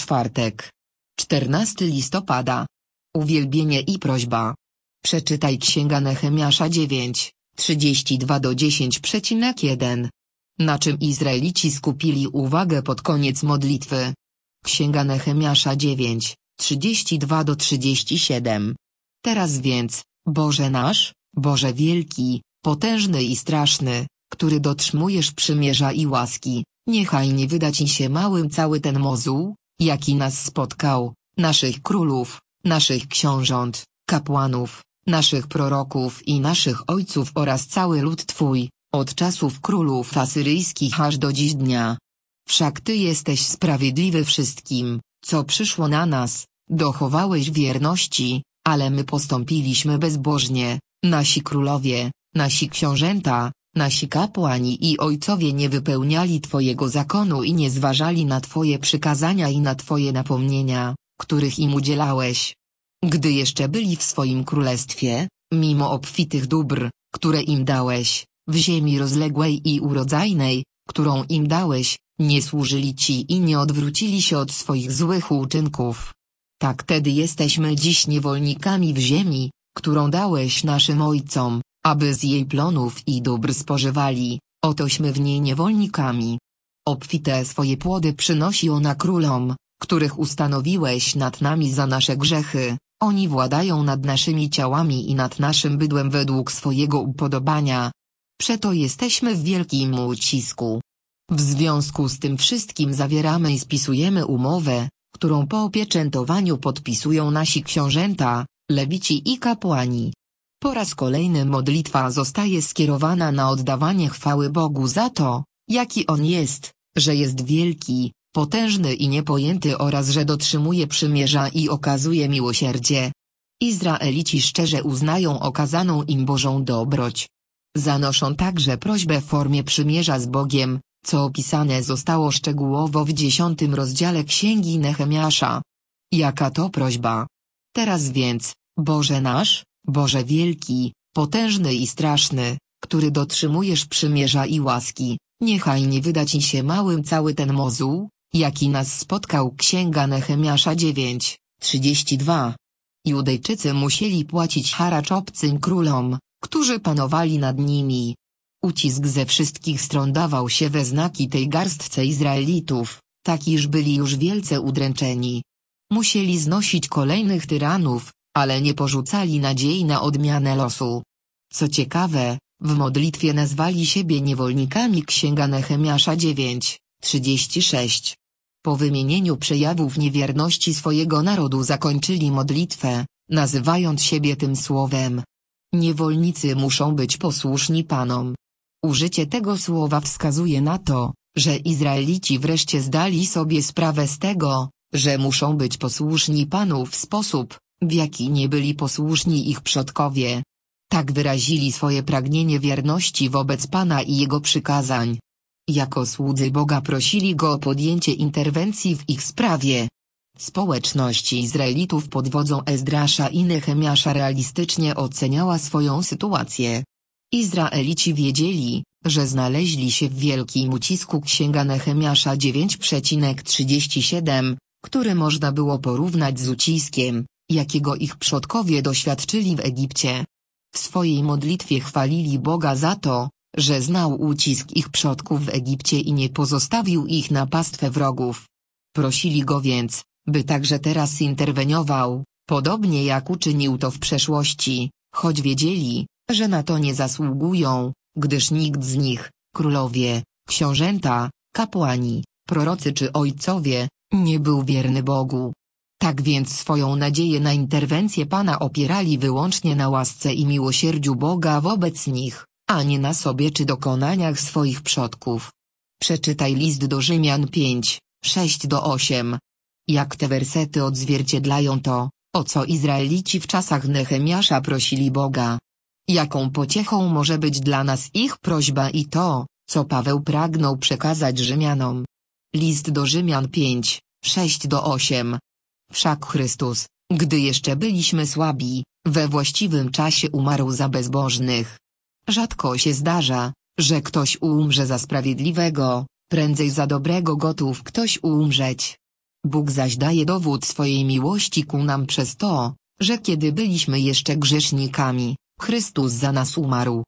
czwartek. 14 listopada. Uwielbienie i prośba. Przeczytaj Księga Nehemiasza 9, 32-10,1. Na czym Izraelici skupili uwagę pod koniec modlitwy? Księga Nehemiasza 9, 32-37. Teraz więc, Boże nasz, Boże wielki, potężny i straszny, który dotrzymujesz przymierza i łaski, niechaj nie wyda Ci się małym cały ten mozuł, jaki nas spotkał, naszych królów, naszych książąt, kapłanów, naszych proroków i naszych ojców oraz cały lud Twój, od czasów królów asyryjskich aż do dziś dnia. Wszak Ty jesteś sprawiedliwy wszystkim, co przyszło na nas, dochowałeś wierności, ale my postąpiliśmy bezbożnie, nasi królowie, nasi książęta, nasi kapłani i ojcowie nie wypełniali Twojego zakonu i nie zważali na Twoje przykazania i na Twoje napomnienia, których im udzielałeś. Gdy jeszcze byli w swoim królestwie, mimo obfitych dóbr, które im dałeś, w ziemi rozległej i urodzajnej, którą im dałeś, nie służyli Ci i nie odwrócili się od swoich złych uczynków. Tak tedy jesteśmy dziś niewolnikami w ziemi, którą dałeś naszym ojcom, aby z jej plonów i dóbr spożywali, otośmy w niej niewolnikami. Obfite swoje płody przynosi ona królom, których ustanowiłeś nad nami za nasze grzechy, oni władają nad naszymi ciałami i nad naszym bydłem według swojego upodobania. Przeto jesteśmy w wielkim ucisku. W związku z tym wszystkim zawieramy i spisujemy umowę, którą po opieczętowaniu podpisują nasi książęta, lewici i kapłani. Po raz kolejny modlitwa zostaje skierowana na oddawanie chwały Bogu za to, jaki On jest, że jest wielki, potężny i niepojęty oraz że dotrzymuje przymierza i okazuje miłosierdzie. Izraelici szczerze uznają okazaną im Bożą dobroć. Zanoszą także prośbę w formie przymierza z Bogiem, co opisane zostało szczegółowo w 10 rozdziale Księgi Nehemiasza. Jaka to prośba? Teraz więc, Boże nasz, Boże wielki, potężny i straszny, który dotrzymujesz przymierza i łaski, niechaj nie wyda Ci się małym cały ten mozuł, jaki nas spotkał. Księga Nehemiasza 9, 32. Judejczycy musieli płacić haracz obcym królom, którzy panowali nad nimi. Ucisk ze wszystkich stron dawał się we znaki tej garstce Izraelitów, tak iż byli już wielce udręczeni. Musieli znosić kolejnych tyranów, ale nie porzucali nadziei na odmianę losu. Co ciekawe, w modlitwie nazwali siebie niewolnikami. Księga Nehemiasza 9, 36. Po wymienieniu przejawów niewierności swojego narodu zakończyli modlitwę, nazywając siebie tym słowem. Niewolnicy muszą być posłuszni panom. Użycie tego słowa wskazuje na to, że Izraelici wreszcie zdali sobie sprawę z tego, że muszą być posłuszni Panu w sposób, w jaki nie byli posłuszni ich przodkowie. Tak wyrazili swoje pragnienie wierności wobec Pana i Jego przykazań. Jako słudzy Boga prosili Go o podjęcie interwencji w ich sprawie. Społeczność Izraelitów pod wodzą Ezdrasza i Nehemiasza realistycznie oceniała swoją sytuację. Izraelici wiedzieli, że znaleźli się w wielkim ucisku. Księga Nehemiasza 9,37, który można było porównać z uciskiem, jakiego ich przodkowie doświadczyli w Egipcie. W swojej modlitwie chwalili Boga za to, że znał ucisk ich przodków w Egipcie i nie pozostawił ich na pastwę wrogów. Prosili Go więc, by także teraz interweniował, podobnie jak uczynił to w przeszłości, choć wiedzieli, że na to nie zasługują, gdyż nikt z nich, królowie, książęta, kapłani, prorocy czy ojcowie, nie był wierny Bogu. Tak więc swoją nadzieję na interwencję Pana opierali wyłącznie na łasce i miłosierdziu Boga wobec nich, a nie na sobie czy dokonaniach swoich przodków. Przeczytaj list do Rzymian 5, 6-8. Jak te wersety odzwierciedlają to, o co Izraelici w czasach Nehemiasza prosili Boga. Jaką pociechą może być dla nas ich prośba i to, co Paweł pragnął przekazać Rzymianom. List do Rzymian 5, 6-8. Wszak Chrystus, gdy jeszcze byliśmy słabi, we właściwym czasie umarł za bezbożnych. Rzadko się zdarza, że ktoś umrze za sprawiedliwego, prędzej za dobrego gotów ktoś umrzeć. Bóg zaś daje dowód swojej miłości ku nam przez to, że kiedy byliśmy jeszcze grzesznikami, Chrystus za nas umarł.